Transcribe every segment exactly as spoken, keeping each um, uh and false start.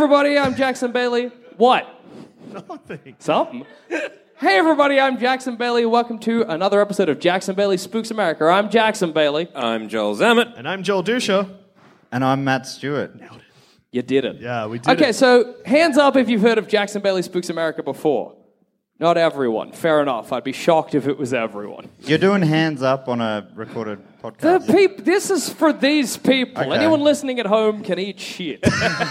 everybody, I'm Jackson Bailey. What? Nothing. Something. Hey everybody, I'm Jackson Bailey. Welcome to another episode of Jackson Bailey Spooks America. I'm Jackson Bailey. I'm Joel Zammett. And I'm Joel Dusha. And I'm Matt Stewart. You did it. Yeah, we did Okay, it. so hands up if you've heard of Jackson Bailey Spooks America before. Not everyone. Fair enough. I'd be shocked if it was everyone. You're doing hands up on a recorded The podcast. peop- this is for these people. Okay. Anyone listening at home can eat shit.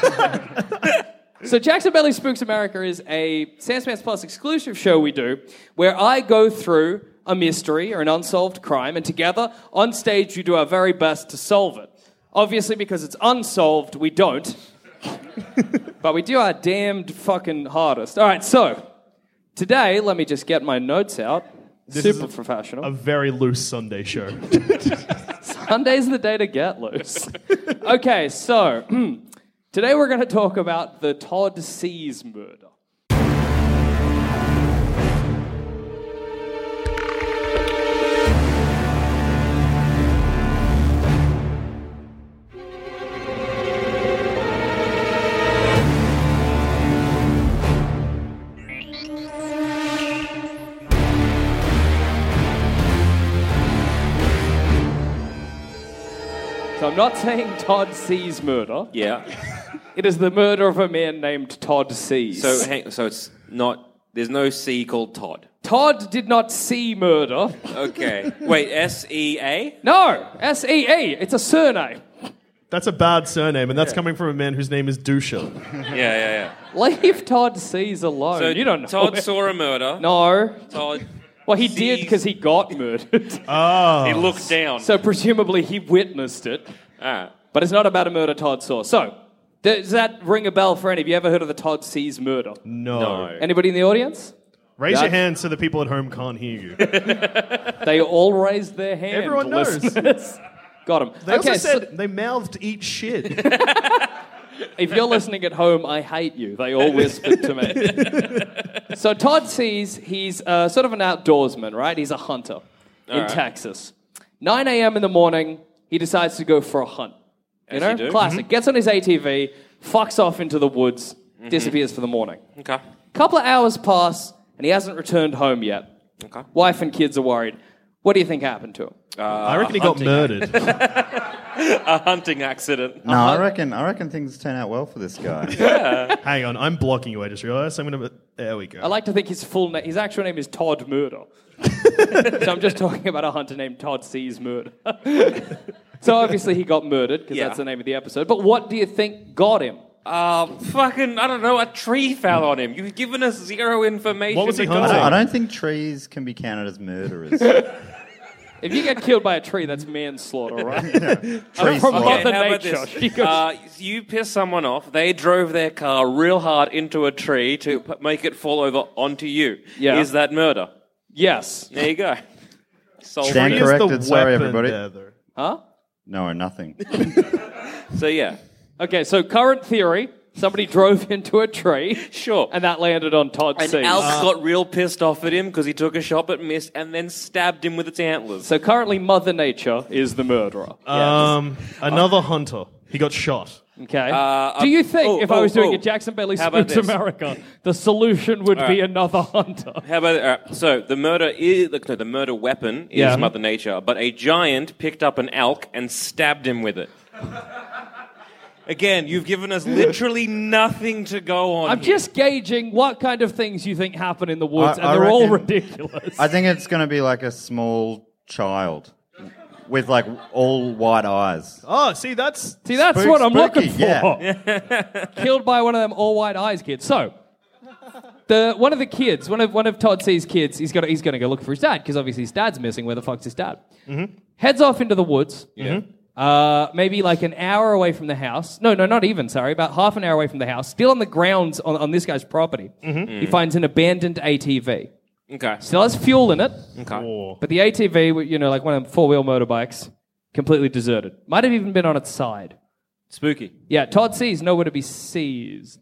So Jackson Bailey Spooks America is a Sandspans Plus exclusive show we do where I go through a mystery or an unsolved crime, and together, on stage, we do our very best to solve it. Obviously, because it's unsolved, we don't. But we do our damned fucking hardest. All right, so today, let me just get my notes out. This Super is a, professional. A very loose Sunday show. Sunday's the day to get loose. Okay, so today we're going to talk about the Todd Seas murder. So I'm not saying Todd Seas murder. Yeah. It is the murder of a man named Todd Seas. So, hang, so it's not. There's no C called Todd. Todd did not see murder. Okay. Wait. S E A. No, S E E. It's a surname. That's a bad surname, and that's coming from a man whose name is Dusha. Yeah, yeah, yeah. Leave Todd Seas alone. So you don't know. Todd it. saw a murder. No. Todd. Well, he did sees- because he got murdered. Oh. He looked down. So presumably he witnessed it. Ah. But it's not about a murder Todd saw. So, does that ring a bell for any? Have you ever heard of the Todd Seas murder? No. No. Anybody in the audience? Raise your That's- hand so the people at home can't hear you. They all raised their hand. Everyone knows. listeners. Got him. They okay, also so said they mouthed eat shit. if you're listening at home, I hate you. They all whispered to me. So Todd Seas, he's uh, sort of an outdoorsman, right? He's a hunter in right. Texas. nine a.m. in the morning, he decides to go for a hunt. You As know, you do. classic. Gets on his A T V, fucks off into the woods, disappears for the morning. Okay. Couple of hours pass, and he hasn't returned home yet. Okay. Wife and kids are worried. What do you think happened to him? I reckon he got murdered. A hunting accident. no, I reckon I reckon things turn out well for this guy. Hang on, I'm blocking you. I just realized. I'm gonna. There we go. I like to think his full name, his actual name is Todd Murder. So I'm just talking about a hunter named Todd Seas Murder. So obviously he got murdered, because Yeah. that's the name of the episode. But what do you think got him? Uh, fucking, I don't know, a tree fell on him. You've given us zero information. What was he to go hunting? I on. don't think trees can be counted as murderers. If you get killed by a tree, that's manslaughter, right? Tree From slaughter. Mother how about Nature. this? She goes- Uh, you piss someone off, they drove their car real hard into a tree to p- make it fall over onto you. Yeah. Is that murder? Yes. There you go. Solved Stand He it. is the corrected, sorry, weapon everybody. there, though. Huh? No, nothing. So yeah, Okay, so current theory, somebody drove into a tree. sure. And that landed on Todd And Seas. Alf got real pissed off at him because he took a shot but missed and then stabbed him with its antlers. So currently Mother Nature is the murderer. Um, another hunter. He got shot. Okay. Uh, Do you think oh, if I was oh, doing oh. a Jackson Bailey How about Spooks this? America, the solution would be right. another hunter? How about all right, so the murder is look, no, the murder weapon is Yeah. Mother Nature, but a giant picked up an elk and stabbed him with it. Again, you've given us literally nothing to go on. I'm here. just gauging what kind of things you think happen in the woods, I- and I they're all reckon- ridiculous. I think it's going to be like a small child with like all white eyes. Oh, see, that's See, that's Spook- what I'm spooky, looking for. Killed by one of them all white eyes kids. So, the one of the kids, one of one of Todd C's kids, he's got he's going to go look for his dad because obviously his dad's missing. Where the fuck's his dad? Mm-hmm. Heads off into the woods. Yeah. Uh, maybe like an hour away from the house. No, no, not even, sorry. About half an hour away from the house. Still on the grounds on, on this guy's property. He finds an abandoned A T V. Okay. Still has fuel in it, Okay. Oh. but the A T V, you know, like one of them four-wheel motorbikes, completely deserted. Might have even been on its side. Spooky. Yeah, Todd sees nowhere to be seized.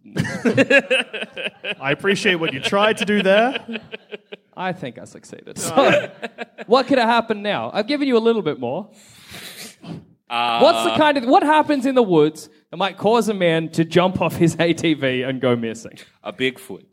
I appreciate what you tried to do there. I think I succeeded. So, what could have happened now? I've given you a little bit more. Uh, What's the kind of what happens in the woods that might cause a man to jump off his A T V and go missing? A Bigfoot.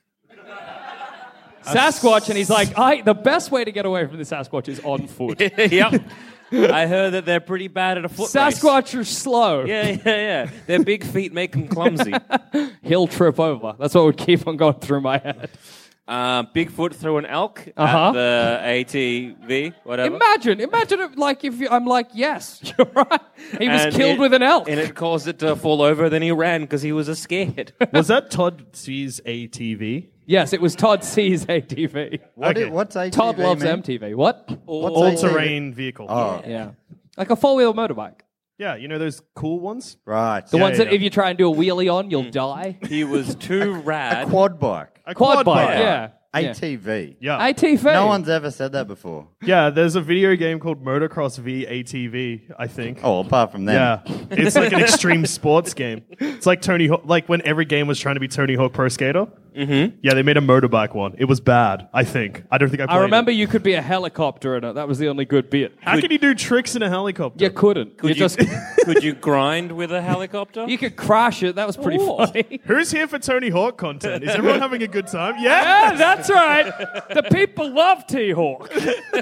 Sasquatch, and he's like, I, the best way to get away from the Sasquatch is on foot. Yep. I heard that they're pretty bad at a foot race. Sasquatch are slow. Yeah, yeah, yeah. Their big feet make them clumsy. He'll trip over. That's what would keep on going through my head. Uh, Bigfoot threw an elk Uh-huh. at the A T V, whatever. Imagine, imagine it, like if you, I'm like, yes, you're right. He was And killed it- with an elk. And it caused it to fall over, then he ran because he was a scared. Was that Todd C's A T V? Yes, it was Todd C's A T V. What Okay. i- what's A T V Todd loves mean? M T V. What? What's All A T V? terrain vehicle. Oh, Yeah. Like a four-wheel motorbike. Yeah, you know those cool ones? right. The Yeah, ones yeah, that yeah. if you try and do a wheelie on, you'll die. He was too rad. Quad bike. A Quad, bike, bike. yeah. A T V. Yeah. A T V. No one's ever said that before. Yeah, there's a video game called Motocross v A T V, I think. Oh, apart from them. Yeah, it's like an extreme sports game. It's like Tony Hawk, like when every game was trying to be Tony Hawk Pro Skater. Mm-hmm. Yeah, they made a motorbike one. It was bad, I think. I don't think I played I remember it. you could be a helicopter in it. That was the only good bit. How can you do tricks in a helicopter? You couldn't. Could you you, just could you grind with a helicopter? you could crash it. That was pretty Oh. funny. Who's here for Tony Hawk content? Is everyone having a good time? Yeah, Yeah. that's right. The people love T-Hawk.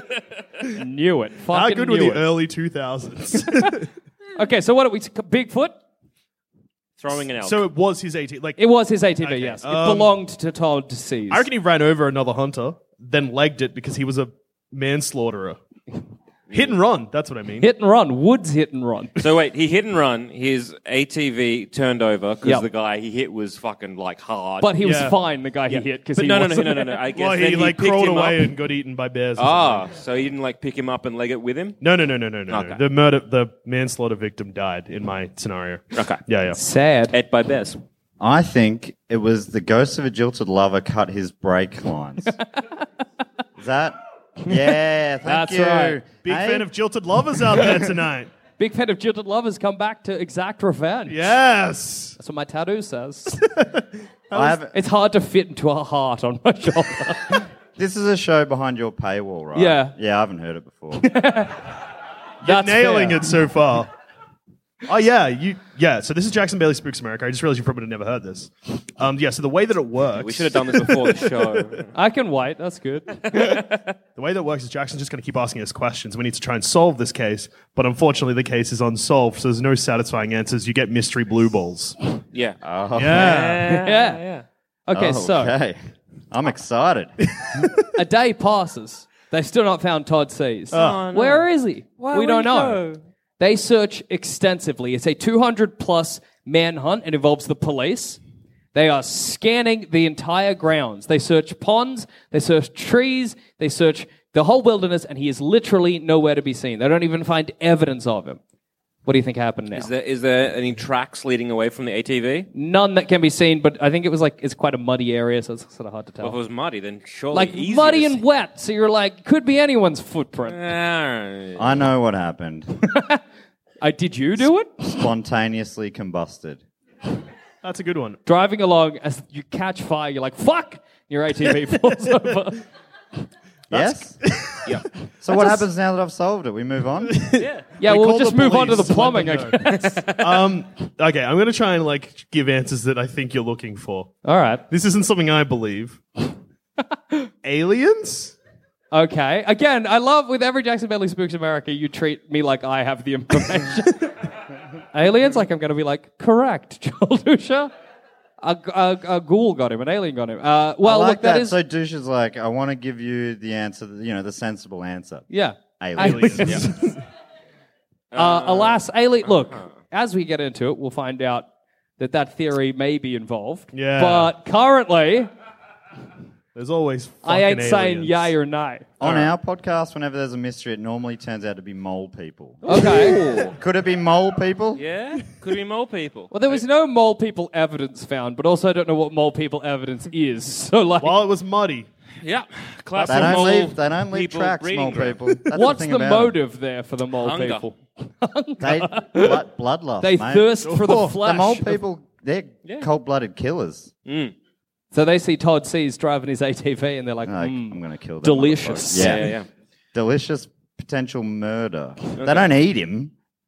Knew it. Fucking How good were knew the it. early two thousands? Okay, so what are we? Bigfoot? Throwing an elk. So it was his A T V. Like It was his A T V, Okay, yes. It um, belonged to Todd C's. I reckon he ran over another hunter, then legged it because he was a manslaughterer. Hit and run. That's what I mean. Hit and run. Woods hit and run. So wait, he hit and run. His A T V turned over because Yep. the guy he hit was fucking like hard. But he was Yeah. fine, the guy he hit, because But he no, no, no, wasn't no, no, no. I guess Well, then he like picked crawled him away up. and got eaten by bears. or Ah, so he didn't like pick him up and leg it with him. No, no, no, no, no, no. Okay. no. The murder, the manslaughter victim died in my scenario. Okay. Yeah, yeah. Sad. Ate by bears. I think it was the ghost of a jilted lover cut his brake lines. Is that? Yeah, thank That's you. right. Big Hey? fan of jilted lovers out there tonight. Big fan of jilted lovers come back to exact revenge. Yes. That's what my tattoo says. I have, It's hard to fit into a heart on my shoulder. this is a show behind your paywall, right? Yeah. Yeah, I haven't heard it before. That's Nailing fair. it so far. Oh yeah, you yeah. So this is Jackson Bailey Spooks America. I just realized you probably never heard this. Um, yeah. So the way that it works, We should have done this before the show. I can wait. That's good. the way that it works is Jackson's just going to keep asking us questions. We need to try and solve this case, but unfortunately the case is unsolved, so there's no satisfying answers. You get mystery blue balls. Yeah. Oh, Yeah. Yeah. yeah. Okay, so okay. I'm excited. a day passes. They've still not found Todd C's. Oh, no. Where is he? Why we would don't he know. go? They search extensively. It's a two hundred plus manhunt. It involves the police. They are scanning the entire grounds. They search ponds, they search trees, they search the whole wilderness, and he is literally nowhere to be seen. They don't even find evidence of him. What do you think happened now? Is there is there any tracks leading away from the A T V? None that can be seen, but I think it was like, it's quite a muddy area, so it's sort of hard to Well, if it tell. was muddy, then surely Like easier muddy to and see. wet, so you're like, could be anyone's footprint. Ah, I know what happened. Uh, did you do it? Spontaneously combusted. That's a good one. Driving along, as you catch fire, you're like, fuck! Your A T V falls over. Yes? yeah. So what happens now that I've solved it? We move on? yeah. Yeah, We we'll call just the move on to the police to let plumbing, I them know. guess. Um, okay, I'm going to try and like give answers that I think you're looking for. All right. This isn't something I believe. Aliens? Okay. Again, I love with every Jackson Bailey Spooks America, you treat me like I have the information. Aliens? Like I'm going to be like, correct, Joel Dusha. A, a, a ghoul got him, an alien got him. Uh, well, I like look, that that. is... So Douche is like, I want to give you the answer, you know, the sensible answer. yeah. Aliens. Aliens. uh, alas, alien... Look, as we get into it, we'll find out that that theory may be involved. Yeah. But currently, There's always fucking I ain't saying aliens. yay or nay. On our podcast, whenever there's a mystery, it normally turns out to be mole people. Okay. Could it be mole people? Yeah. Could be mole people. Well, there was no mole people evidence found, but also I don't know what mole people evidence is. So, like, Well, it was muddy. Yeah. Classic They don't mole leave. They don't leave people tracks. breeding Mole ground. people. That's what's the, the thing about motive there for the mole Hunger. people? them. They blood, bloodlust. They mate. thirst for the Oh, flesh. The mole of- people, they're cold-blooded killers. Mm. So they see Todd C's driving his A T V and they're like, Like, mm, I'm going to kill them. delicious. motherfuckers. Yeah, yeah, yeah. Delicious potential murder. They don't eat him.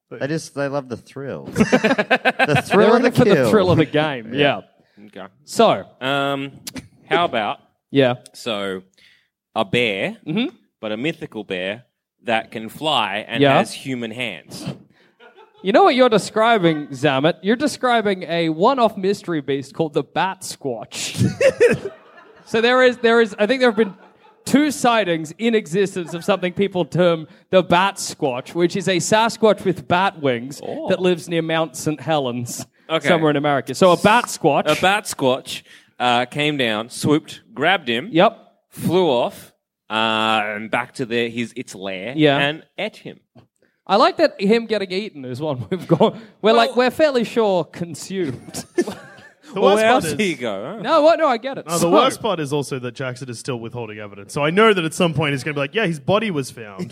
They just they love the thrill. the thrill They're of the in it for kill. the thrill of the game. Yeah. Okay. So, Um, how about yeah. so a bear, Mm-hmm. but a mythical bear that can fly and Yeah. has human hands? You know what you're describing, Zamet? You're describing a one-off mystery beast called the Bat Squatch. So there is, there is, I think there have been two sightings in existence of something people term the Bat Squatch, which is a Sasquatch with bat wings Oh. that lives near Mount Saint Helens, Okay. somewhere in America. So a Bat Squatch. A bat squatch uh, came down, swooped, grabbed him, Yep. flew off, uh, and back to the, his its lair, Yeah. and ate him. I like that him getting eaten is one we've gone. We're like we're fairly sure consumed. The Well, worst where part else is, do you go? Huh? no, what? No, I get it. no, the So- worst part is also that Jackson is still withholding evidence. So I know that at some point he's going to be like, yeah, his body was found.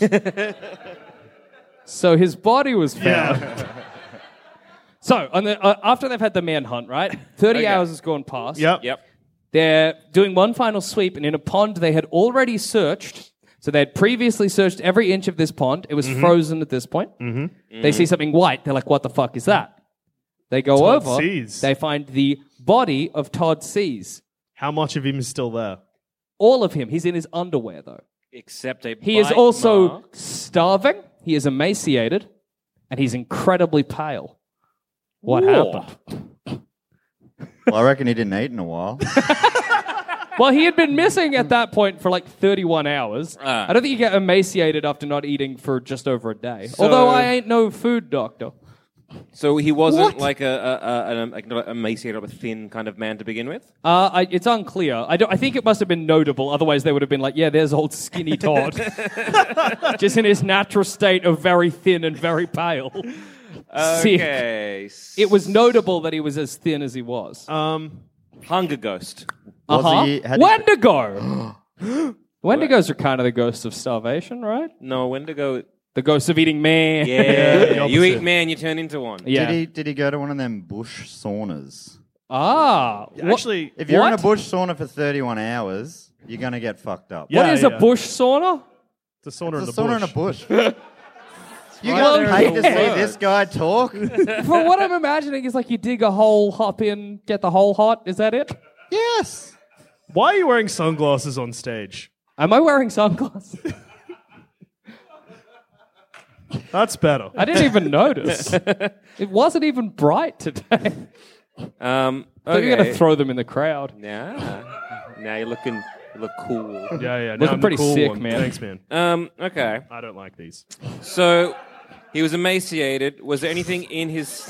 So his body was found. yeah. So on the, uh, after they've had the manhunt, right? Thirty Okay. hours has gone past. Yep. Yep. They're doing one final sweep, and in a pond they had already searched. So they had previously searched every inch of this pond. It was frozen at this point. Mm-hmm. They see something white. They're like, "What the fuck is that?" They go Todd over. Seas. They find the body of Todd Seas. How much of him is still there? All of him. He's in his underwear, though. Except a He is bite also mark. starving. He is emaciated, and he's incredibly pale. What Whoa. happened? Well, I reckon he didn't eat in a while. Well, he had been missing at that point for like thirty-one hours. Ah. I don't think you get emaciated after not eating for just over a day. So- Although I ain't no food doctor. So he wasn't What? like a, a, a, an like not a emaciated, but a thin kind of man to begin with. Uh, I, it's unclear. I, don't, I think it must have been notable. Otherwise, they would have been like, yeah, there's old skinny Todd. Just in his natural state of very thin and very pale. Sick. Okay. It was notable that he was as thin as he was. Um, Hunger Ghost. Was Uh-huh. he- had he- Wendigo! Wendigos are kind of the ghosts of starvation, right? No, Wendigo. The ghosts of eating man. Yeah, the you eat opposite. man, you turn into one. Yeah. Did he did he go to one of them bush saunas? Ah. what- actually, If you're in a What? bush sauna for thirty-one hours, you're gonna get fucked up. Yeah. what is a bush sauna? the sauna in It's the a sauna bush. in a bush. You Well, guys hate to yeah. see this guy talk? For what I'm imagining is like you dig a hole, hop in, get the hole hot. Is that it? Yes. Why are you wearing sunglasses on stage? Am I wearing sunglasses? That's better. I didn't even notice. It wasn't even bright today. Um, I thought you were okay. going to throw them in the crowd. Nah. Now you're looking, you look cool. Yeah, yeah. Looking no, I'm the pretty cool sick, one. man. Thanks, man. Um, okay. I don't like these. So he was emaciated. Was there anything in his?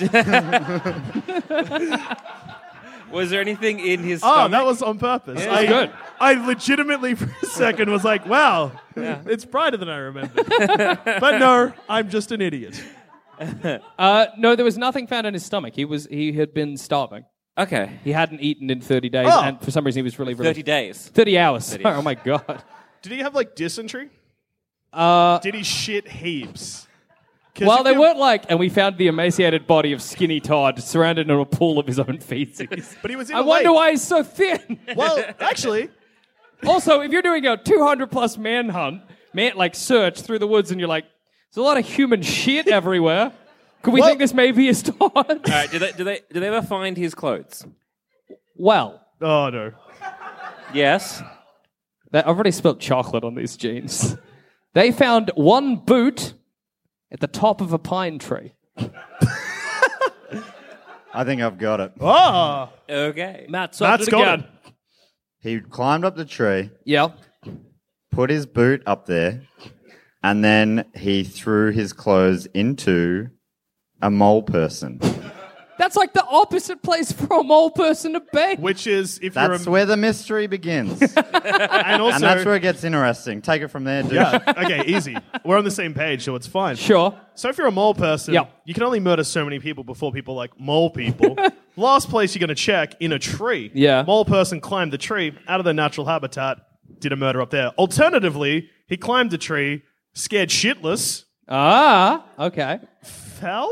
Was there anything in his? Oh, stomach? that was on purpose. Yeah, I, it's good. I legitimately for a second was like, wow, it's brighter than I remembered. But no, I'm just an idiot. Uh, no, there was nothing found in his stomach. He was he had been starving. Okay. He hadn't eaten in thirty days, Oh. and for some reason he was really, really Thirty days. thirty hours. thirty Oh my god. Did he have like dysentery? Uh, Did he shit heaps? 'Cause well, if they you- weren't like, and we found the emaciated body of Skinny Todd surrounded in a pool of his own feces. But he was in I a wonder lake. why he's so thin. Well, actually, Also, if you're doing a two hundred plus manhunt, man, like search through the woods, and you're like, there's a lot of human shit everywhere. Could we Well- think this may be his Todd? All right. Did they? Did they? Did they ever find his clothes? Well, oh no. Yes. that, I've already spilled chocolate on these jeans. They found one boot at the top of a pine tree. I think I've got it. Oh, Okay. Matt, solved Matt's it got again. it. He climbed up the tree, Yeah. put his boot up there, and then he threw his clothes into a mole person. That's like the opposite place for a mole person to be. Which is if That's you're a, where the mystery begins. and also And that's where it gets interesting. Take it from there, dude. yeah. Okay, easy. We're on the same page, so it's fine. Sure. So if you're a mole person, Yeah. you can only murder so many people before people like mole people. Last place you're going to check in a tree. Yeah. Mole person climbed the tree out of their natural habitat, did a murder up there. Alternatively, he climbed the tree, scared shitless, Ah, okay. fell,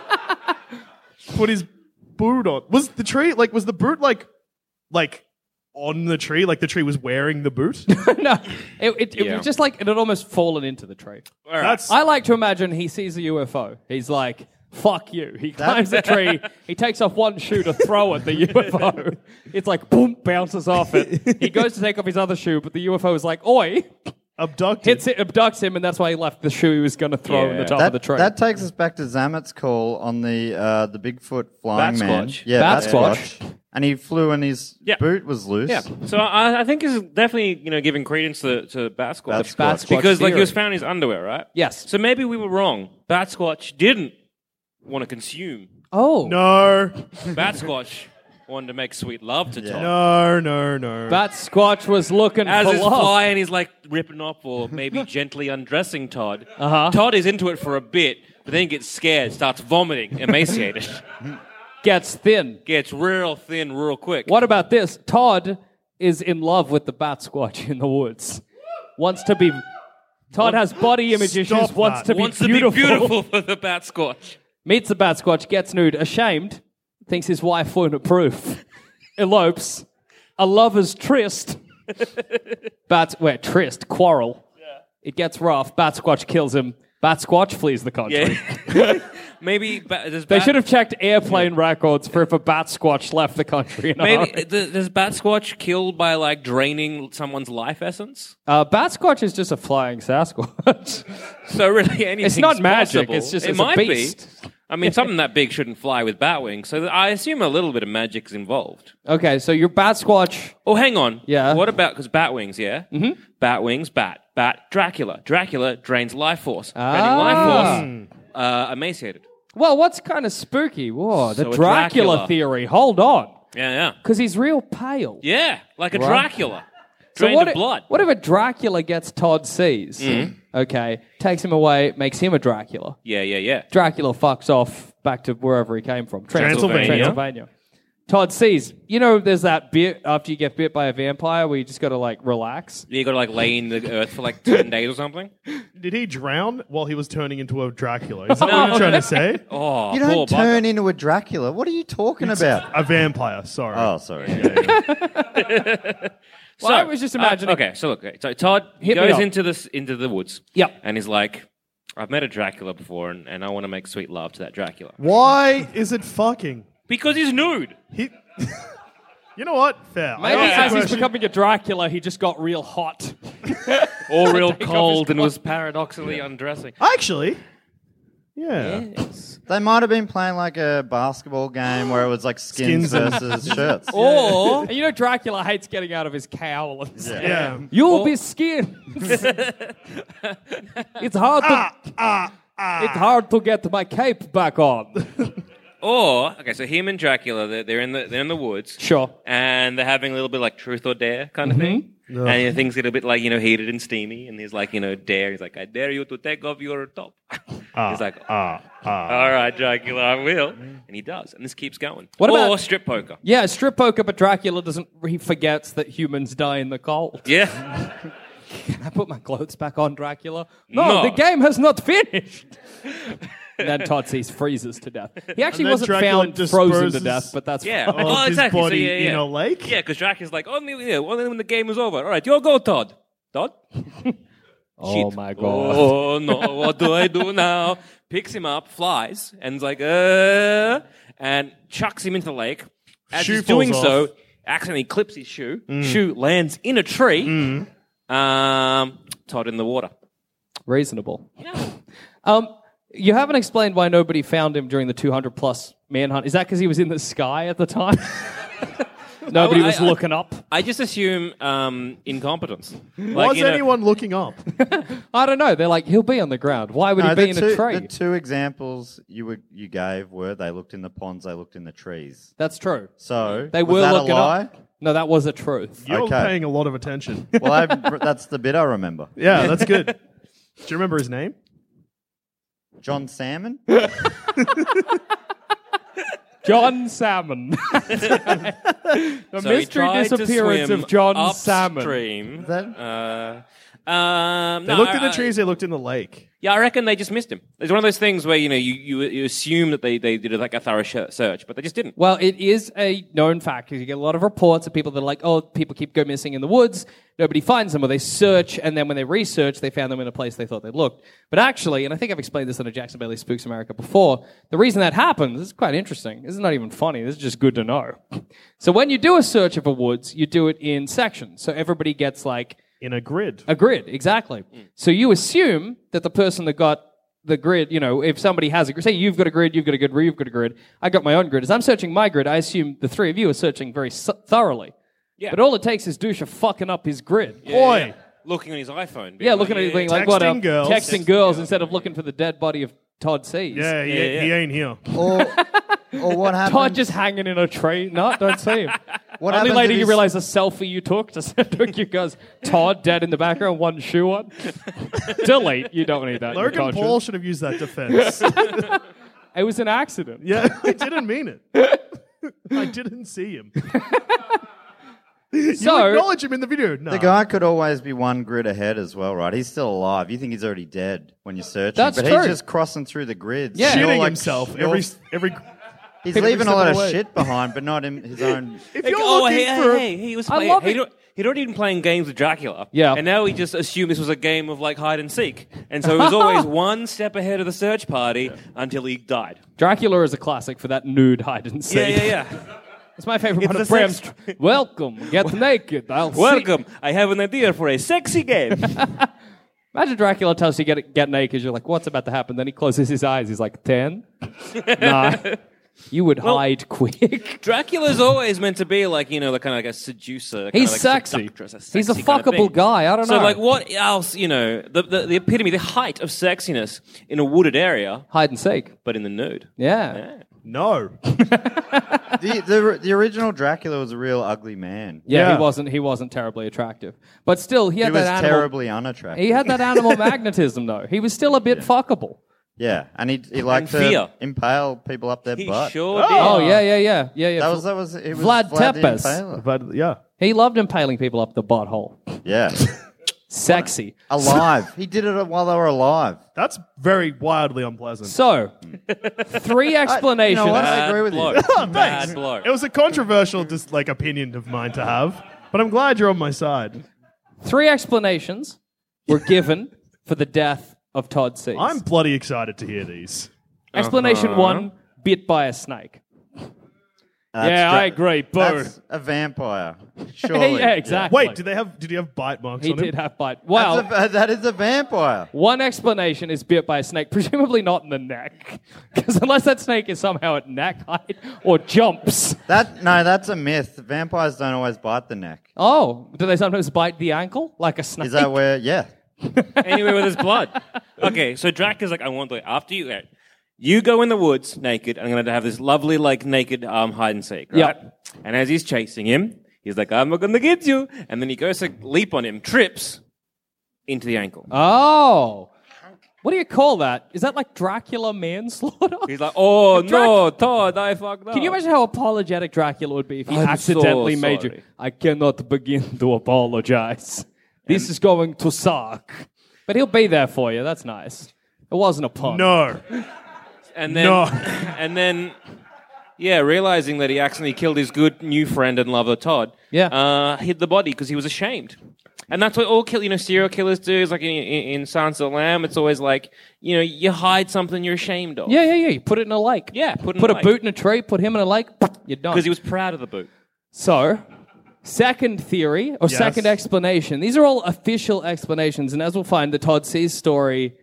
put his boot on. Was the tree like? Was the boot like, like on the tree, like the tree was wearing the boot. no, it, it, it Yeah. was just like it had almost fallen into the tree. All right. That's I like to imagine he sees a U F O. He's like, fuck you. He climbs the tree. He takes off one shoe to throw at the U F O. It's like, boom, bounces off it. He goes to take off his other shoe, but the U F O is like, oi, abducted. hits it, abducts him, and that's why he left the shoe he was going to throw in the Yeah. top That, of the tree. that takes us back to Zamet's call on the uh, the Bigfoot flying man. Batsquatch. Yeah, Bat Batsquatch. And he flew and his Yeah. boot was loose. Yeah, so I, I think he's definitely you know giving credence to to Batsquatch, Batsquatch. Batsquatch because like he theory. was found in his underwear, right? Yes. So maybe we were wrong. Batsquatch didn't want to consume. Oh. No, Batsquatch wanted to make sweet love to Todd. no, no, no. Bat Squatch was looking As for he's love. flying, he's like ripping off or maybe gently undressing Todd. Uh-huh. Todd is into it for a bit, but then gets scared, starts vomiting, emaciated, Gets thin. gets real thin real quick. What about this? Todd is in love with the Bat Squatch in the woods. Wants to be... Todd has body image Stop issues, wants that. to be Wants beautiful. to be beautiful for the Batsquatch. Meets the Bat Squatch, gets nude, ashamed, thinks his wife won't approve, elopes, a lover's tryst. Bat, wait, tryst, quarrel. It gets rough, Bat Squatch kills him, Bat Squatch flees the country. Yeah. Maybe ba- does They Bat- should have checked airplane records for if a Bat Squatch left the country. In a Maybe hurry. th- does Batsquatch kill by like draining someone's life essence? Uh, Bat Squatch is just a flying Sasquatch. So really, anything. It's not magic, it's just it it's a might beast. be. I mean, something that big shouldn't fly with bat wings, so I assume a little bit of magic's involved. Okay, so your Bat Squatch... Oh, hang on. Yeah. What about because bat wings? Yeah. Mm-hmm. Bat wings, bat, bat. Dracula. Dracula drains life force. Draining Ah. life force. Uh, emaciated. Well, what's kind of spooky? Whoa, the So a Dracula, Dracula. theory. Hold on. Yeah, yeah, Because he's real pale. yeah. Like a Right. Dracula. So Drained what of if, blood. what if a Dracula gets Todd sees? Mm-hmm. Okay, takes him away, makes him a Dracula. Yeah, yeah, yeah. Dracula fucks off back to wherever he came from. Transylvania. Transylvania. Todd sees. You know, there's that bit after you get bit by a vampire where you just got to like relax. You got to like lay in the earth for like ten days or something. Did he drown while he was turning into a Dracula? Is that what you're trying to say? Oh, You poor don't bugger. turn into a Dracula. What are you talking about? A vampire, sorry. Oh, sorry. Well, I was just imagining. Uh, okay, so look, okay, so Todd Hit me goes up. into this into the woods. Yep. And he's like, I've met a Dracula before, and, and I want to make sweet love to that Dracula Why is it fucking? because he's nude. He... you know what? Fair. Maybe I asked the as he's question. becoming a Dracula, he just got real hot. Or real Take off cold his and was paradoxically undressing. Actually, yeah. They might have been playing like a basketball game where it was like skins, Skins. versus shirts. Or, and you know, Dracula hates getting out of his cowl. And stuff. Yeah. You'll be skinned. It's hard to it's hard to get my cape back on. Or okay, so him and Dracula, they're, they're in the they're in the woods, Sure. and they're having a little bit like truth or dare kind of thing. And you know, things get a bit like you know heated and steamy, and he's like you know dare. He's like, I dare you to take off your top. he's like, Ah, ah. all right, Dracula, I will, and he does, and this keeps going. What or about- strip poker? Yeah, strip poker, but Dracula doesn't. He forgets that humans die in the cold. Yeah. Can I put my clothes back on, Dracula? No, No. the game has not finished. And then Todd sees freezes to death. He actually And then wasn't Dracula found frozen to disperses- death, but that's Yeah. fine. Oh, oh, his exactly. body so, yeah, yeah. in a lake? Yeah, because Dracula's like, only, yeah, only when the game is over. All right, you go, Todd. Todd? Oh Shit. my god. Oh no, what do I do now? Picks him up, flies, and is like, uh, and chucks him into the lake. As Shoe he's doing falls so, off. accidentally clips his shoe. Shoe lands in a tree. Um, Todd in the water. Reasonable. Um, you haven't explained why nobody found him during the two hundred plus manhunt. Is that because he was in the sky at the time? Nobody I- was I- looking up. I just assume um, incompetence. Like, Was you know- anyone looking up? I don't know. They're like, he'll be on the ground. Why would No, he the be in two, a tree? the two examples you were, you gave were they looked in the ponds, they looked in the trees. That's true. So They was were that looking a lie? up. No, that was a truth. You're Okay. paying a lot of attention. Well, I, that's the bit I remember. Yeah, that's good. Do you remember his name? John Salmon. John Salmon. the So he mystery tried to disappearance swim of John Salmon. upstream. That- Uh, Um, They no, looked I- in the I- trees. They looked in the lake. Yeah, I reckon they just missed him. It's one of those things where you know you, you, you assume that they, they did like a thorough sh- search, but they just didn't. Well, it is a known fact because you get a lot of reports of people that are like, oh, people keep go missing in the woods, nobody finds them, or they search, and then when they research, they found them in a place they thought they looked. But actually, and I think I've explained this on a Jackson Bailey Spooks America before, the reason that happens is quite interesting. This is not even funny. This is just good to know. So when you do a search of a woods, you do it in sections. So everybody gets like In a grid. a grid, exactly. So you assume that the person that got the grid, you know, if somebody has a grid, say you've got a grid, you've got a grid, you've got a grid, I got my own grid. As I'm searching my grid, I assume the three of you are searching very su- thoroughly. Yeah. But all it takes is Dusha fucking up his grid. Yeah, Boy. yeah. Looking on his iPhone. being Yeah, looking at it being like, what, Texting uh, girls. texting girls instead of looking for the dead body of Todd Seas. Yeah, he, Yeah, yeah. he ain't here. Or, or what happens? Todd just hanging in a tree. No, don't see him. what Only happens later if you he's- realize the selfie you took to took you guys Todd dead in the background, one shoe on. Delete. You don't need that. in your Logan conscience. Paul should have used that defense. It was an accident. Yeah, I didn't mean it. I didn't see him. So- you acknowledge him in the video. No. The guy could always be one grid ahead as well, right? He's still alive. You think he's already dead when you're searching, That's but true. he's just crossing through the grids. Yeah. You're shitting like- himself you're- every every. He's every leaving a step lot of of the way. shit behind, but not in his own. If Like, you're oh, looking hey, for, hey, hey, he was I playing. love He'd, it. he'd already been playing games with Dracula. Yeah. And now he just assumed this was a game of like hide and seek. And so he was always one step ahead of the search party until he died. Dracula is a classic for that nude hide and seek. Yeah, yeah, yeah. It's my favorite It's one of the Bram's. sex- tr- Welcome, get naked. I'll see. Welcome. I have an idea for a sexy game. Imagine Dracula tells you get get naked. You're like, what's about to happen? Then he closes his eyes. He's like, ten? Nah. You would hide quick. Dracula's always meant to be like, you know, like kind of like a seducer. Kind He's of like sexy. seductress, a He's a sexy kind of fuckable thing. guy. I don't So, know. like, what else, you know, the, the, the epitome, the height of sexiness in a wooded area, Hide and seek. but in the nude. Yeah. Yeah. no. the, the the original Dracula was a real ugly man. Yeah, Yeah. he wasn't. He wasn't terribly attractive, but still, he He had was that animal. terribly unattractive. He had that animal magnetism, though. He was still a bit fuckable. Yeah, and he he liked And to fear. impale people up their He butt. sure Oh. did. Oh yeah, yeah, yeah, yeah, yeah. That was that was it was Vlad Vlad the Tepes. Impaler. But yeah. He loved impaling people up the butthole. Yeah, Sexy. alive. He did it while they were alive. That's very wildly unpleasant. So, three explanations. what? I Bad agree with you. bloke. Thanks. Bad bloke. It was a controversial just like opinion of mine to have, but I'm glad you're on my side. Three explanations were given for the death of Todd Seas. I'm bloody excited to hear these. Explanation Uh-huh. one: bit by a snake. That's yeah, Dra- I agree. Boo. That's a vampire. Surely. yeah, exactly. Wait, did they have? Did he have bite marks He on him? did have bite. That's Well, a, that is a vampire. one explanation is bit by a snake, presumably not in the neck, because unless that snake is somehow at neck height or jumps. That no, that's a myth. Vampires don't always bite the neck. Oh, do they sometimes bite the ankle like a snake? Is that where? Yeah. Anywhere with his blood. Okay, so Dracula's like, I want to, after you, right, you go in the woods naked, I'm going to have this lovely, like, naked um, hide and seek, right? Yep. And as he's chasing him, he's like, I'm not going to get you. And then he goes to leap on him, trips into the ankle. Oh. What do you call that? Is that like Dracula manslaughter? He's like, oh, Drac- no, Todd, I fucked up. Can you imagine how apologetic Dracula would be if he I'm accidentally so made you? sorry. I cannot begin to apologize. This is going to suck. But he'll be there for you. That's nice. It wasn't a pun. No. And then, No. and then, yeah, realizing that he accidentally killed his good new friend and lover, Todd, Yeah. uh, hid the body because he was ashamed. And that's what all kill, you know, serial killers do. Is like in, in, in Silence of the Lamb, it's always like, you know, you hide something you're ashamed of. Yeah, yeah, yeah. You put it in a lake. Yeah, put it in Put a a lake. boot in a tree, put him in a lake, you're done. Because he was proud of the boot. So, second theory, or Yes. second explanation. These are all official explanations, and as we'll find, the Todd Seas story,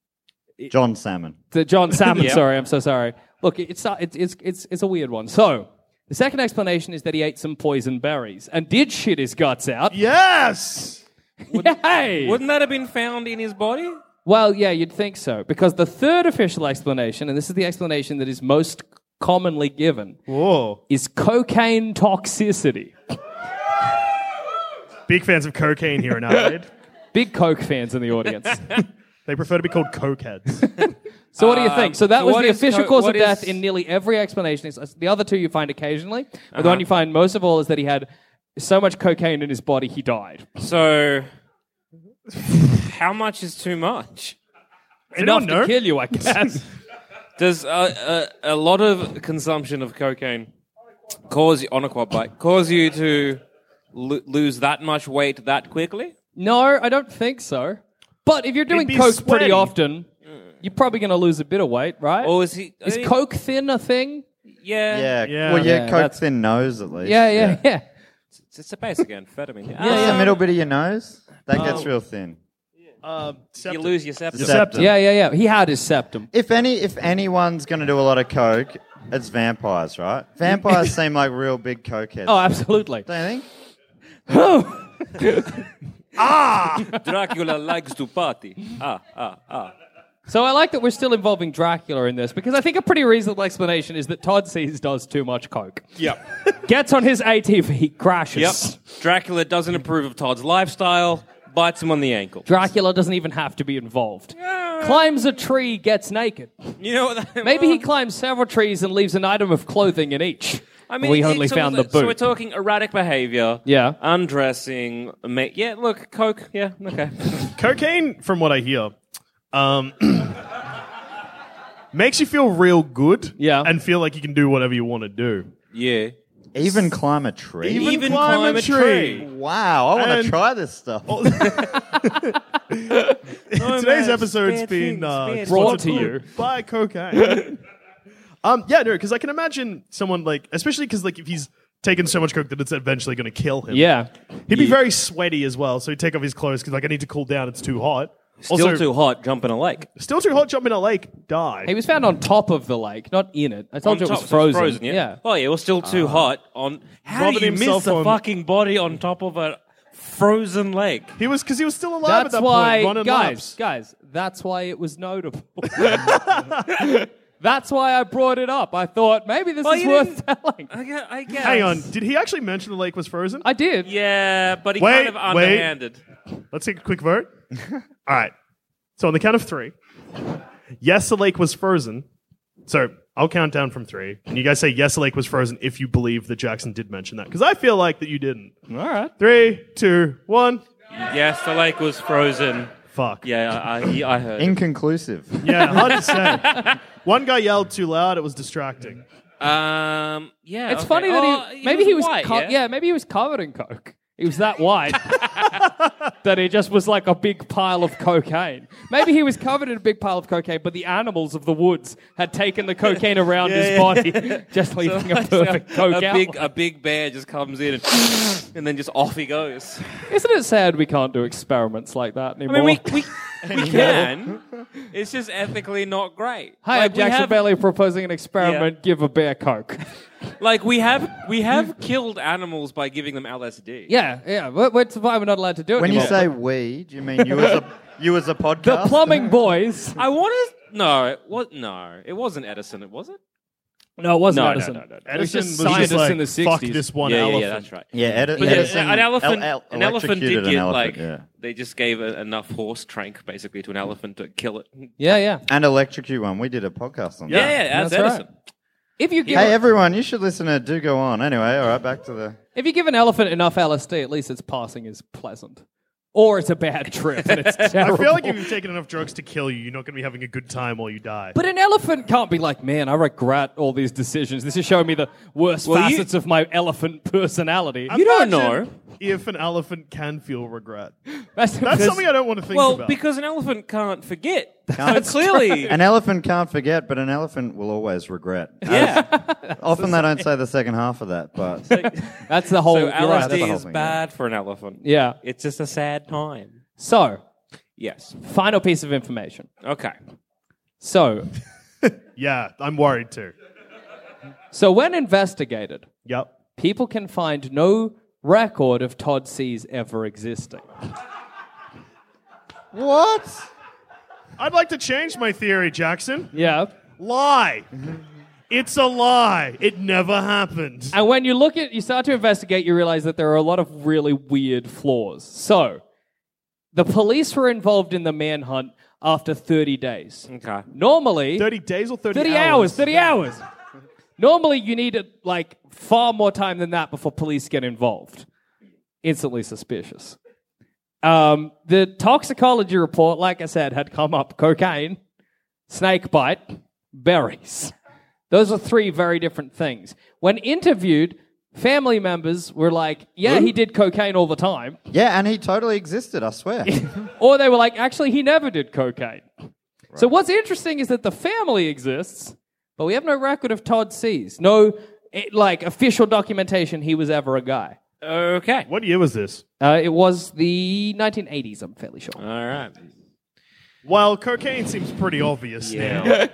John Salmon. the John Salmon, Yeah. sorry, I'm so sorry. Look, it's, uh, it's, it's, it's, it's a weird one. So, the second explanation is that he ate some poison berries and did shit his guts out. Yes. Yay! Wouldn't that have been found in his body? Well, yeah, you'd think so. Because the third official explanation, and this is the explanation that is most commonly given, Whoa. is cocaine toxicity. Big fans of cocaine here in Adelaide. Big Coke fans in the audience. They prefer to be called cokeheads. So what do you Um, think? So that so was what the is official co- cause of what death is- in nearly every explanation. It's- The other two you find occasionally. But the Uh-huh. one you find most of all is that he had so much cocaine in his body he died. So, How much is too much? Enough anyone to know? kill you, I guess. Does uh, a, a lot of consumption of cocaine cause you, on a quad bike cause you to lo- lose that much weight that quickly? No, I don't think so. But if you're doing be coke sweaty. pretty often, you're probably going to lose a bit of weight, right? Or is he? I Is mean, coke thin a thing? Yeah, Yeah. Yeah. Well, yeah, Yeah, Coke that's- thin nose at least. Yeah, yeah, yeah. It's, it's a basic amphetamine. Yeah, What's yeah. the middle bit of your nose? That gets Um, real thin. Uh, You septum. lose your septum. Septum. Yeah, yeah, yeah. He had his septum. If any, if anyone's going to do a lot of coke, it's vampires, right? Vampires seem like real big cokeheads. Oh, absolutely. Don't you think? Dracula likes to party. Ah, ah, ah. So I like that we're still involving Dracula in this because I think a pretty reasonable explanation is that Todd Sees does too much coke. Yep. Gets on his A T V, crashes. Yep. Dracula doesn't approve of Todd's lifestyle, bites him on the ankle. Dracula doesn't even have to be involved. Climbs a tree, gets naked. You know what that, Maybe he climbs several trees and leaves an item of clothing in each. I mean, we it- only so found we're- the boot. So we're talking erratic behavior. Yeah. Undressing. Ma- yeah, look, coke. Yeah, okay. Cocaine, from what I hear, um, makes you feel real good. Yeah. And feel like you can do whatever you want to do. Yeah. Even climb a tree. Even, Even climb, climb a a tree. tree. Wow, I want And- to try this stuff. Today's episode's bad been things, uh, bad Brought sponsored to you. by cocaine. um, yeah, no, because I can imagine someone like, especially because like if he's taken so much coke that it's eventually going to kill him. Yeah. He'd be very sweaty as well, so he'd take off his clothes because like I need to cool down. It's too hot. Still also, too hot, jump in a lake. still too hot. Jump in a lake, die. He was found on top of the lake, not in it. I told On you it top, was so it's frozen. yeah. yeah. Oh, yeah, it was still too hot. On How Rubbing do you miss himself a on- fucking body on top of a frozen lake? He was because he was still alive That's at that why, point. Running guys, laps. guys, that's why it was notable. That's why I brought it up. I thought maybe this Well, is you worth didn't- telling. I guess. I guess. Hang on, did he actually mention the lake was frozen? I did. Yeah, but he Wait, kind of wait. underhanded. Let's take a quick vote. All right. So on the count of three, yes, the lake was frozen. So I'll count down from three, and you guys say yes, the lake was frozen if you believe that Jackson did mention that, because I feel like that you didn't. All right. Three, two, one. Yes, the lake was frozen. Fuck. Yeah, I, I, I heard. Inconclusive. Yeah, hard to say. One guy yelled too loud; it was distracting. Um, yeah, It's okay. funny that Oh, he maybe he was white, co- yeah? yeah maybe he was covered in coke. He was that white that he just was like a big pile of cocaine. Maybe he was covered in a big pile of cocaine, but the animals of the woods had taken the cocaine around Yeah, his yeah. body, just leaving a perfect coke a out. big a big bear just comes in and, and then just off he goes. Isn't it sad we can't do experiments like that I anymore? mean, we we, we can. It's just ethically not great. Hi, like, I'm Jackson we have, Bailey proposing an experiment. Yeah. Give a bear coke. Like we have we have killed animals by giving them L S D. Yeah, yeah. We're, we're, why we're not allowed to do it When you anymore. say we, do you mean you as a you as a podcast? the plumbing boys. I want to. No, it was no. It wasn't Edison. It was it. No, it wasn't No, no, Edison. no, no, no. It was Edison just was scientists just like, in the fuck sixties. this one yeah, yeah, elephant. yeah, that's right. Yeah, Edi- But yeah, Edison an elephant, el- el- an elephant did electrocuted get an like elephant, yeah. they just gave a, enough horse trank basically to an elephant to kill it. Yeah, yeah. and electrocute one. We did a podcast on Yeah, that. yeah, that's, that's right. Edison. If you give Hey everyone, you should listen to Do Go On. Anyway, all right, back to the. if you give an elephant enough L S D, at least its passing is pleasant, or it's a bad trip and it's I terrible. feel like if you've taken enough drugs to kill you, you're not going to be having a good time while you die. But an elephant can't be like, man, I regret all these decisions. This is showing me the worst Well, you- facets of my elephant personality. You don't Imagine know. if an elephant can feel regret. That's, That's something I don't want to think Well, about. because an elephant can't forget. Can't- So clearly, An elephant can't forget, but an elephant will always regret. yeah. Often they don't say the second half of that, but that's the whole. So you're right, L S that's D the whole is thing, bad for an elephant. Yeah. It's just a sad time. So, Yes. final piece of information. Okay. So, yeah, I'm worried too. so when investigated, Yep. people can find no record of Todd C's ever existing. what? I'd like to change my theory, Jackson. Yeah. Lie. It's a lie. It never happened. And when you look at, you start to investigate, you realize that there are a lot of really weird flaws. So, the police were involved in the manhunt after thirty days. Okay. Normally, thirty days or thirty, thirty hours, thirty hours. Normally, you need like far more time than that before police get involved. Instantly suspicious. Um, the toxicology report, like I said, had come up cocaine, snake bite, berries. Those are three very different things. When interviewed, family members were like, yeah, he did cocaine all the time. Yeah, and he totally existed, I swear. Or they were like, actually, he never did cocaine. Right. So what's interesting is that the family exists, but we have no record of Todd C's. No, it, like, official documentation he was ever a guy. Okay. What year was this? Uh, it was the nineteen eighties, I'm fairly sure. All right. Well, cocaine seems pretty obvious Yeah. now.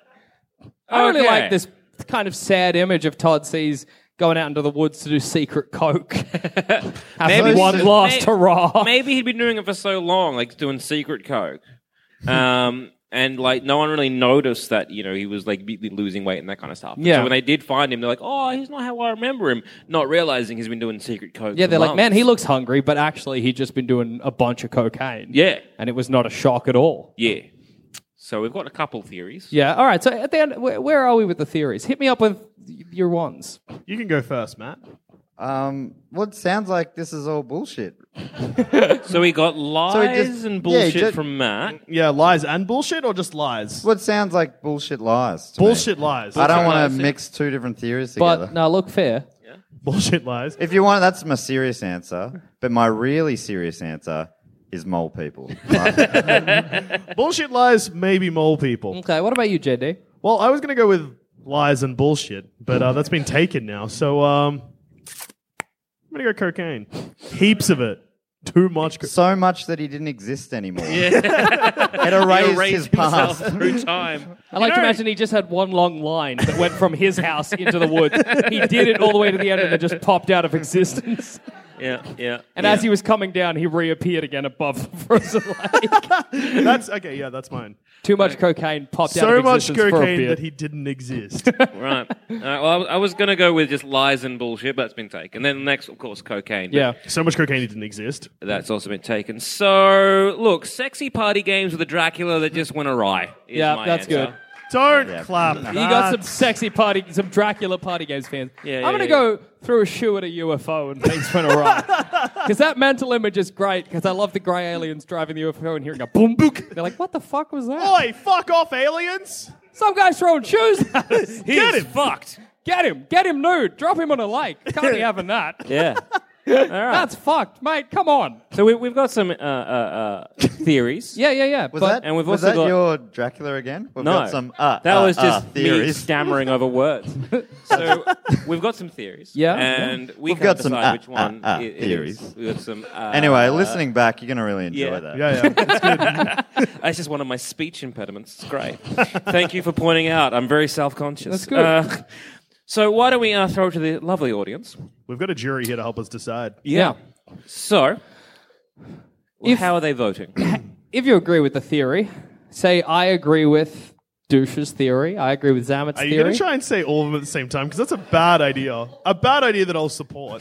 I really Okay. like this kind of sad image of Todd C's going out into the woods to do secret coke. Having Maybe- one last may- hurrah. Maybe he'd been doing it for so long, like doing secret coke. Um, and like no one really noticed that, you know, he was like be- losing weight and that kind of stuff. Yeah. So when they did find him, they're like, oh, he's not how I remember him, not realizing he's been doing secret coke. Yeah, for they're like, man, months. he looks hungry, but actually he'd just been doing a bunch of cocaine. Yeah. And it was not a shock at all. Yeah. So we've got a couple theories. Yeah, all right. So at the end, where, where are we with the theories? Hit me up with your ones. You can go first, Matt. Um, well, it sounds like this is all bullshit. So we got lies So he just- and yeah, bullshit he just- from Matt. Yeah, lies and bullshit, or just lies? Well, it sounds like bullshit lies. to me. Bullshit lies. I don't want lies, to yeah. mix two different theories together. But no, look fair. Bullshit lies. If you want, that's my serious answer. But my really serious answer is mole people. Right? Bullshit lies, maybe mole people. Okay, what about you, J D? Well, I was going to go with lies and bullshit, but uh, that's been taken now. So um, I'm going to go cocaine. Heaps of it. Too much. Co- So much that he didn't exist anymore. Yeah. It erased Erased his himself past. through time. I like to imagine he just had one long line that went from his house into the woods. He did it all the way to the end and then just popped out of existence. Yeah, yeah. And yeah. as he was coming down, he reappeared again above the frozen lake. That's okay. Yeah, that's mine. Too much cocaine popped out So of much existence for a cocaine bit. that he didn't exist. Right. All right. Well, I was, I was going to go with just lies and bullshit, but that's been taken. Then next, of course, cocaine. but Yeah. So much cocaine he didn't exist. That's also been taken. So, look, sexy party games with a Dracula that just went awry. is Yeah, my that's answer. good. Don't Yeah. clap. You got some That's- sexy party, some Dracula party games fans. Yeah, I'm yeah, going to yeah. go through a shoe at a U F O and things went awry. Because that mental image is great, because I love the grey aliens driving the U F O and hearing a boom, boom. They're like, what the fuck was that? Oi, fuck off, aliens! Some guy's throwing shoes at us. Get him fucked. Get him. Get him nude. Drop him on a lake. Can't be having that. Yeah. All right. That's fucked, mate. Come on. So we, we've got some uh, uh, uh, theories. Yeah, yeah, yeah. Was but that, and we've was also that got- your Dracula again? We've No, got some uh, that uh, was just uh, me theories. stammering over words. So we've got some theories. Yeah. And we We've can got some, decide uh, which one uh, uh, it- it theories. is. We've got some. Uh, Anyway, listening back, you're going to really enjoy yeah. that. Yeah, yeah. That's just one of my speech impediments. It's great. Thank you for pointing out. I'm very self-conscious. That's good. Uh, so why don't we uh, throw it to the lovely audience? We've got a jury here to help us decide. Yeah. So, If- how are they voting? If you agree with the theory, say I agree with Douche's theory. I agree with Zamet's Are you theory. going to try and say all of them at the same time? Because that's a bad idea. A bad idea that I'll support.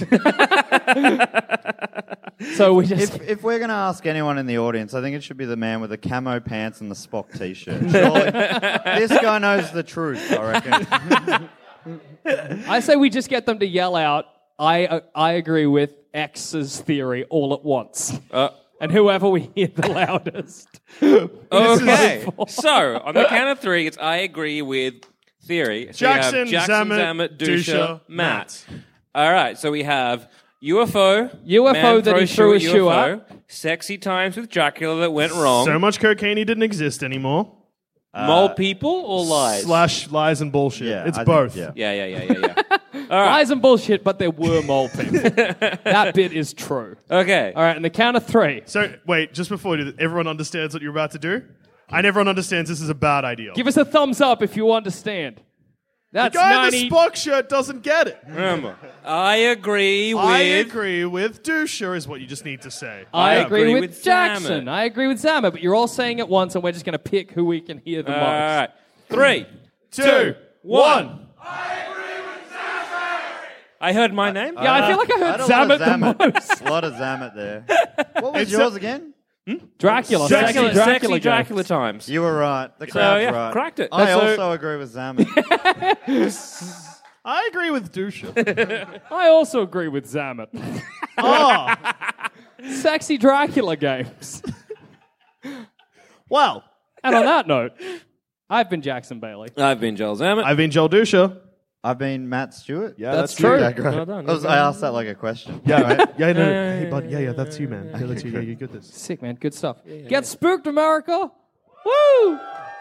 So we just... If, if we're going to ask anyone in the audience, I think it should be the man with the camo pants and the Spock t-shirt. Surely, this guy knows the truth, I reckon. I say we just get them to yell out, I uh, I agree with X's theory all at once. Uh, And whoever we hear the loudest. okay. So, on the count of three, it's I agree with theory. So we have Jackson, Jackson, Zamet, Zamet, Dusha, Dusha, Matt. All right. So we have U F O. U F O man that he throws threw a shoe shoe at at. U F O, Sexy times with Dracula that went wrong. So much cocaine he didn't exist anymore. Mole people or lies? Slash lies and bullshit. Yeah, it's I think- both. yeah. Yeah, yeah, yeah, yeah, yeah. All right. Lies and bullshit, but there were mole people. That bit is true. Okay. All right, and the count of three. So, wait, just before we do this, everyone understands what you're about to do? And everyone understands this is a bad idea. Give us a thumbs up if you understand. the That's guy ninety. in the Spock shirt doesn't get it. Remember, I agree with. I agree with Dusha is what you just need to say. I Yeah. agree, agree with, with Jackson. Zamet. I agree with Zamet, but you're all saying it once, and we're just going to pick who we can hear the All most. right. Three, Two, one. I heard my name. Yeah, I feel like I I heard had a lot of Zamet the Zamet. most. A lot of Zamet there. What was It's yours a- again? Dracula. Sexy, Sexy Dracula, Dracula, Dracula games. times. You were right. The So, crowd's yeah, right. cracked it. I That's a- also agree with Zamet. I agree with Dusha. I also agree with Zamet. oh, Sexy Dracula games. Well, And on that note, I've been Jackson Bailey. I've been Joel Zammett. I've been Joel Dusha. I've been Matt Stewart. Yeah, That's that's, true. you. Yeah, great. Well done. I, was- I asked that like a question. Yeah, Right? yeah, no, yeah, hey, yeah, bud, yeah, yeah, that's you, man. Yeah, that's you. Yeah, you good this. Sick, man. Good stuff. Get spooked, America. Woo!